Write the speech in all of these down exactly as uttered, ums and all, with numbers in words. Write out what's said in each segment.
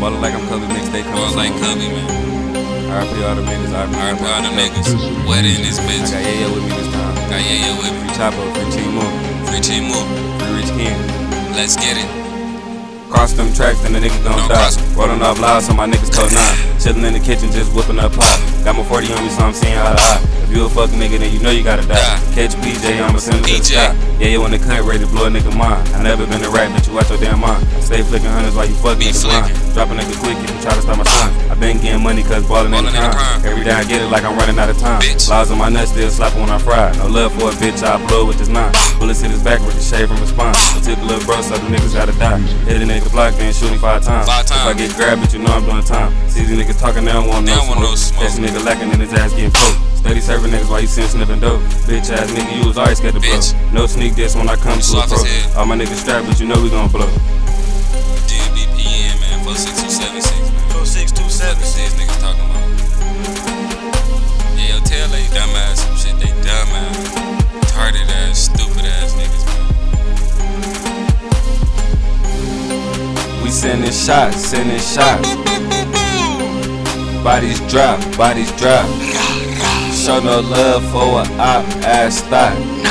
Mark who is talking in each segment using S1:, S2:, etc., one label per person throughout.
S1: Ballin' like I'm Kobe, mixtape coming
S2: Ballin' like Kobe, man.
S1: R I P all them niggas, R I P
S2: all them niggas. Wet in this bitch.
S1: I got Yayo with me this time.
S2: Got Yayo with me.
S1: Free Chapo, free Team Moon.
S2: Free Team Moon.
S1: Free Rich King.
S2: Let's get it.
S1: Cross them tracks, then the niggas gon' die. Rollin' off loud, so my niggas code nine. Chillin' in the kitchen, just whippin' up pop. Got my forty on me, so I'm seeing eye to eye. If you a fuck nigga, then you know you gotta die. Catch P J, I'ma send him to the sky. Yeah, you in the cut, ready to blow a nigga mind. I never been a rat, but you watch your damn mind. Stay flicking hundreds while you fuck niggas mind. Drop a nigga quick if you try to stop my son. I been getting money cause ballin' in the crime. Every day I get it like I'm running out of time. Laws on my nuts, still slapping when I fry. No love for a bitch, I blow with this nine. Bullets hit his back, ricochet from his spine. I took a little bro, so the niggas gotta die. Hit a nigga block, then shoot him five times.
S2: Five times.
S1: If I get grabbed, but you know I'm doing time. See these niggas talking, they don't want no smoke. Catch a nigga lacking in his ass getting poked. Steady serving niggas while you sitting sniffing dope. Bitch ass nigga, you was always scared to blow. No sneak diss when I come to a pro. All my niggas strapped, but you know we gon' blow.
S2: D B P M, man, four six two seven six, man. four six two seven six, niggas talking about. Yeah, yo, tell they dumb ass some shit, they dumb ass. Retarded ass, stupid ass niggas, man.
S1: We sending shots, sending shots. Bodies drop, bodies drop. Show no love for a op ass thought.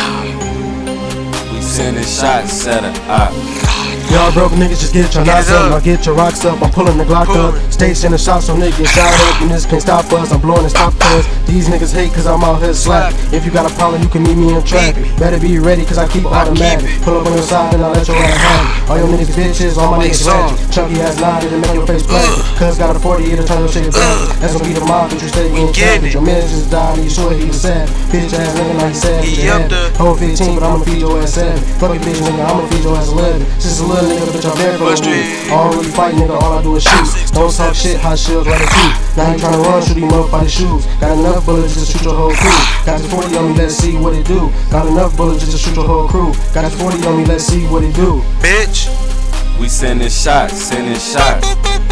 S1: We sending shots, set a op.
S3: Y'all broke niggas, just get your knots up. Now get your rocks up. I'm pulling the Glock up. Stay sending shots so niggas get shot up. You niggas can't stop us. I'm blowing this top cuz these niggas hate cause I'm out here slack. If you got a problem, you can meet me in track. Better be ready cause I keep automatic. Pull up on your side and I'll let your ass have it. All your niggas bitches, all my niggas ratchet. Chunky ass nine, it'll make your face black. Cuz got a forty, it'll turn your shit back. That's gonna be the mob, but you stay getting trapped. Your man just died and you sure he was sad. Bitch ass nigga like he said. He up the whole fifteen, but I'ma feed your ass seven. Fuck it bitch nigga, I'ma feed your ass eleven. Just a little nigga, bitch, I'm very for me. I don't really fight, nigga, all I do is shoot. Don't talk shit, hot shields right at you. Now you tryna run, shoot him up by the shoes. Got enough bullets just to shoot your whole crew. Got this forty on me, let's see what it do. Got enough bullets just to shoot your whole crew. Got this forty on me, let's see what it do.
S2: Bitch.
S1: We sending shots, sending shots.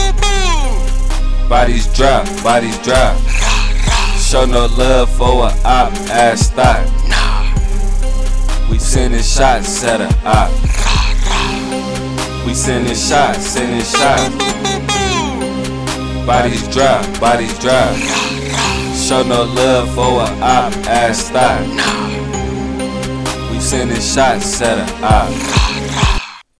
S1: Bodies drop, bodies drop. Show no love for a op ass thought. We sending shots, set a op. We sending shots, sending shots. Bodies drop, bodies drop. Show no love for a op ass thought. We sending shots, set a op.